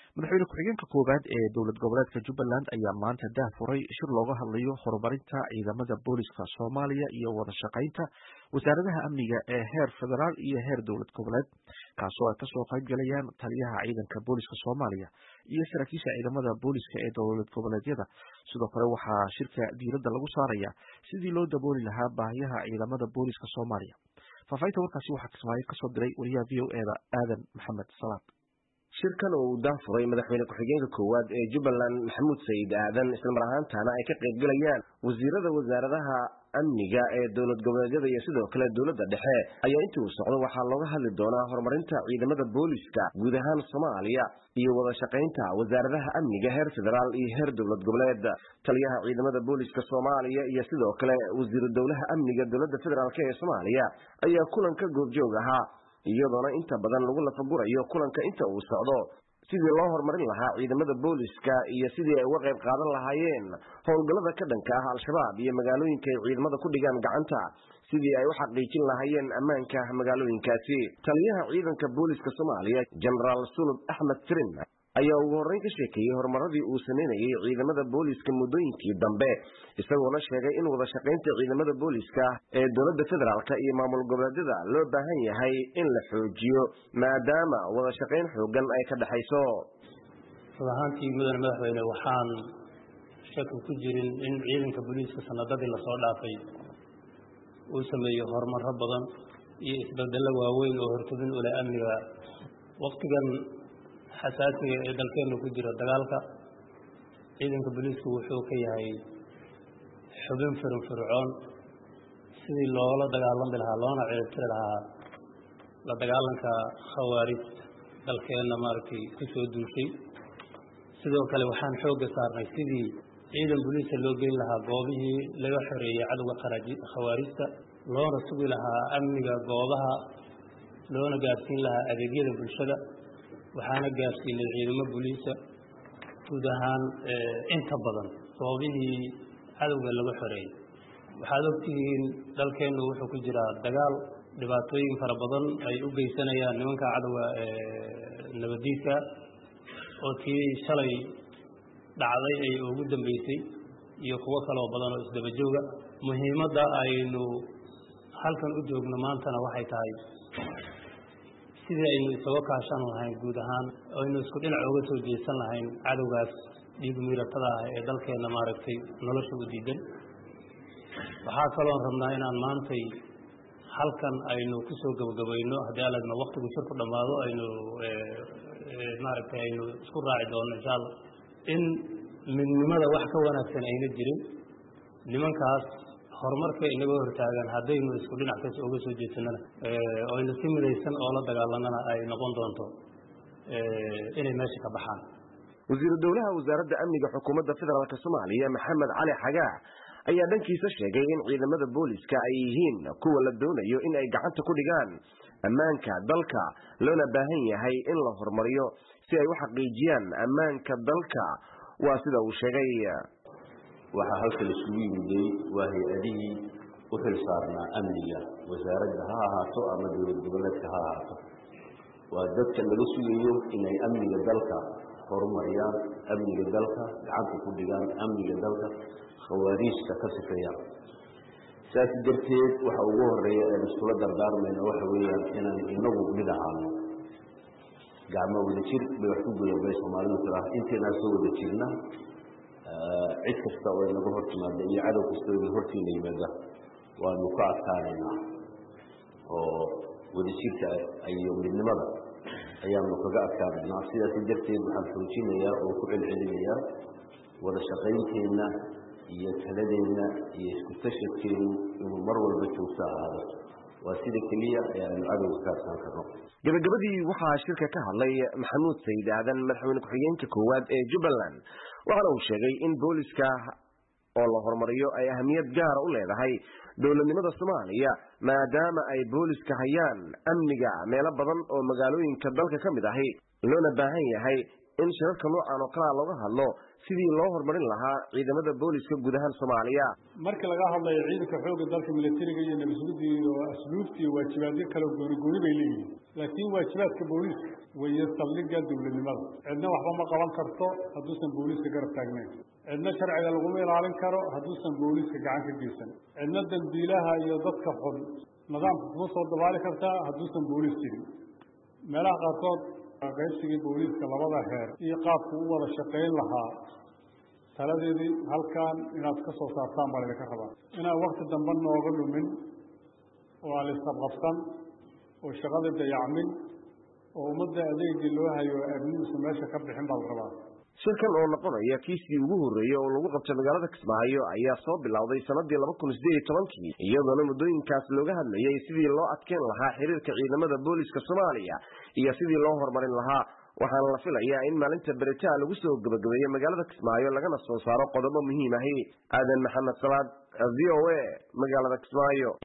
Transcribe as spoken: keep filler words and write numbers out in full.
madaxweyne ku-xigeenka koowaad ee dowlad goboleedka Jubbaland ayaa maanta daahfuray shir looga hadlayo horumarinta ciidamada booliska Soomaaliya iyo wada shaqaynta wasaaradaha amniga ee heer federaal iyo heer dowlad goboleed kaasoo ay kasoo qayb galayaan taliyaha ciidanka booliska Soomaaliya iyo saraakiisha ciidamada booliska ee dowlad goboleedyada. sidoo kale waxaa shirka diiradda lagu saarayaa sidii loo dabooli lahaa baahiyaha ciidamada booliska Soomaaliya. Faafaynta warkaasi waxaa Kismaayo kasoo diray wariyaha V O A da Aadan Maxamed Salaad. shirkan uu daahfuray madaxweyne ku-xigeenka koowaad ee Jubbaland Maxamuud Sayid Aadan isla mar ahaantaana ay ka qayb galayaan wasiirada wasaaradaha amniga ee dowlad goboleedyada iyo sidoo kale dowladda dhexe ayaa intii uu socdo waxaa looga hadli doonaa horumarinta ciidamada booliska guud ahaan Soomaaliya iyo wada shaqaynta wasaaradaha amniga heer federaal iyo heer dowlad goboleed. taliyaha ciidamada booliska Soomaaliya iyo sidoo kale wasiiru dowlaha amniga dowladda federaalk ee Soomaaliya ayaa kulanka goobjoog ahaa iyadoona inta badan lagu lafagurayo kulanka inta uu socdo sidii loo horumarin lahaa ciidamada booliska iyo sidii ay uga qayb qaadan lahaayeen howlgallada ka dhanka ah al-shabaab iyo magaalooyinka ay ciidamada ku dhigaan gacanta sidii ay u xaqiijin lahaayeen ammaanka magaalooyinkaasi. taliyaha ciidanka booliska Soomaaliya Generaal Sulub Axmed Firin ayaa ugu horreyn ka sheekeeyey horumaradii uu sameynayay ciidamada booliska muddooyinkii dambe isagoona sheegay in wada shaqaynta ciidamada booliska ee dowladda federaalka iyo maamul goboleedyada loo baahan yahay in la xoojiyo maadaama wada shaqayn xoogan ay ka dhaxayso. ruuxaantii mudane madaxweyne waxaan shaki ku jirin in ciidanka booliska sanadadii lasoo dhaafay uu sameeyo horumarro badan iyo isbedello waaweyn oo hortobin u leh amniga. waqtigan xasaasiga ee dalkeenu ku jira dagaalka ciidanka booliisku wuxuu ka yahay xubin firfircoon sidii loola dagaalami lahaa loona ciribtiri lahaa la dagaalanka khawaarij dalkeenna maaragtay ku soo duushay. sidoo kale waxaan xoogga saarnay sidii ciidan booliiska loo geyn lahaa goobihii laga xoreeyey cadowga khawaarijta loona sugi lahaa amniga goobaha loona gaarsiin lahaa adeegyada bulshada. waxaana gaarsiinay ciidamo booliisa guud ahaan inta badan goobihii cadowga laga xoreeyey. waxaad ogtihiin dalkeennu wuxuu ku jiraa dagaal dhibaatooyin fara badan ay u geysanayaan nimanka cadowga nabadiidka oo tii shalay dhacday ay ugu dambeysay iyo kuwo kaloo badan oo isdaba jooga. muhiimadda aynu halkan u joogno maantana waxay tahay sidii aynu isaga kaashan lahayn guud ahaan aynu isku dhinac uga soo jeesan lahayn cadowgaas dhiig miiratada ah ee dalkeenna maaragtay nolosha u diidan. waxaa kaloon rabnaa inaan maantay halkan aynu ku soo gabagabayno haddii aladna waktigu shirku dhammaado aynu maaragtay aynu isku raaci doonno insha allah in midnimada wax ka wanaagsan ayna jirin. nimankaas horumarka inaga hortaagan haddaynu isku dhinac kas uga soo jeesanana oo aynu si midaysan oo la dagaalanana ay noqon doonto inay meesha ka baxaan. wasiiru dowlaha wasaaradda amniga xukuumadda federaalk Soomaaliya Maxamed Cali Xagaa ayaa dhankiisa sheegay in ciidamada booliska ay yihiin kuwa la doonayo in ay gacanta ku dhigaan ammaanka dalka loona baahan yahay in la horumariyo si ay u xaqiijiyaan ammaanka dalka. waa sida uu sheegay. waxaa halkan isugu yimiday waa hay-adihii u xil saarnaa amniga wasaaradda ha ahaato ama dowlad goboleedka ha ahaato. waa dadka laga sugayo inay amniga dalka horumariyaan, amniga dalka gacanta ku dhigaan, amniga dalka khawaariijta ka sifeeyaan. saas darteed waxa ugu horeeya ee iskula dardaarmayna waxa weeyaan inaan inagu mid ahaano gacmo wada jir bay wax ku goya bay Soomaalidu tiraa intaynaa soo wada jirna cid kasta oo inaga hor timaada iyo cadow kasta oo hortiina yimaada waanu ka adkaanaynaa oo wada jirka iyo midnimada ayaanu kaga adkaanaynaa. sidaas darteed waxaan xoojinayaa oo ku celcelinayaa wada shaqaynteena iyo taladeena iyo isku tashadkeenu inuu mar walba joogto ahaado. waa sida keliya ee aanu cadowga ka adkaan karno. gabagabadii waxaa shirka ka hadlay Maxamuud Sayid Aadan madaxweyne ku-xigeenka koowaad ee Jubbaland waxaana uu sheegay in booliska oo la horumariyo ay ahamiyad gaar u leedahay dowladnimada Soomaaliya maadaama ay booliska hayaan amniga meelo badan oo magaalooyinka dalka ka mid ahi loona baahan yahay in shirarka noocan oo kala looga hadlo sidii loo horumarin lahaa ciidamada booliska guud ahaan Soomaaliya. marka laga hadlayo ciidanka xoogga dalka militariga iyo nabadgelyada iyo asluubta iyo waajibaadyo kala gooni gooni bay leeyihiin laakiin waajibaadka booliska weeye saldhigga dowladnimada cidna waxba ma qaban karto hadduusan booliiska garab taagnayn cidna sharciga laguma ilaalin karo hadduusan booliiska gacan ka geysan cidna dambiilaha iyo dadka xun nidaamka kuma soo dabaali kartaa hadduusan booliis jirin meelaha qaarkood qaybsigii booliiska labada heer iyo qaabku u wada shaqayn lahaa taladeedii halkan inaad ka soo saartaan baa idinka rabaa inaan wakti dambe nooga lumin oo aan isqabqabsan oo shaqada dayacmin oo ummadda adeegii loo hayo amnigiisu meesha ka bixin baa la rabaa shirkan oo noqonaya kiisii ugu horreeyey oo lagu qabtay magaalada Kismaayo ayaa soo bilowday sanadii laba kun iyo siddeed iyo tobankii iyadoo muddooyinkaas looga hadlayay sidii loo adkeyn lahaa xiriirka ciidamada booliiska Soomaaliya iyo sidii loo horumarin lahaa waxaana la filayaa in maalinta beritaa lagu soo gabagabeeyo magaalada Kismaayo lagana soo saaro qodobo muhiim ah aadan maxamed salaad v o a magaalada Kismaayo.